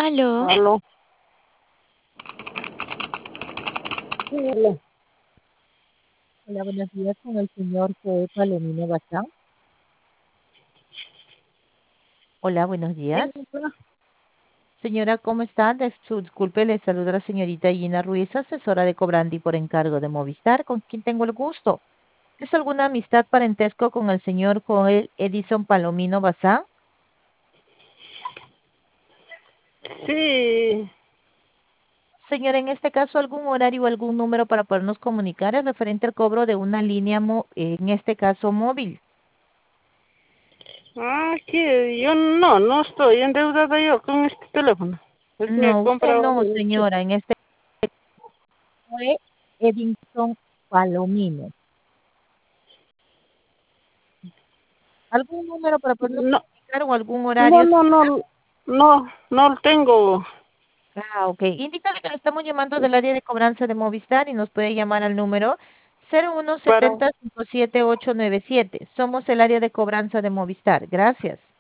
Aló, Aló. Sí, aló. Hola, buenos días con el señor Joe Palomino Bazán. Hola, buenos días. Sí, Señora, ¿cómo está? Disculpe, le saluda la señorita Gina Ruiz, asesora de Cobrandi por encargo de Movistar, con quien tengo el gusto. ¿Es alguna amistad parentesco con el señor Joel Edison Palomino Bazán? sí. Señora, en este caso, ¿algún horario o algún número para podernos comunicar? Es referente al cobro de una línea, en este caso móvil. Que yo no estoy endeudada yo con este teléfono. Es me he No, usted comprado no, uno. señora, en este fue Edison Palomino. ¿Algún número para podernos No, comunicar o algún no, horario? no, no, no lo tengo. Ok. Indícale que le estamos llamando del área de cobranza de Movistar y nos puede llamar al número Para, 0170-57-897. Somos el área de cobranza de Movistar. Gracias.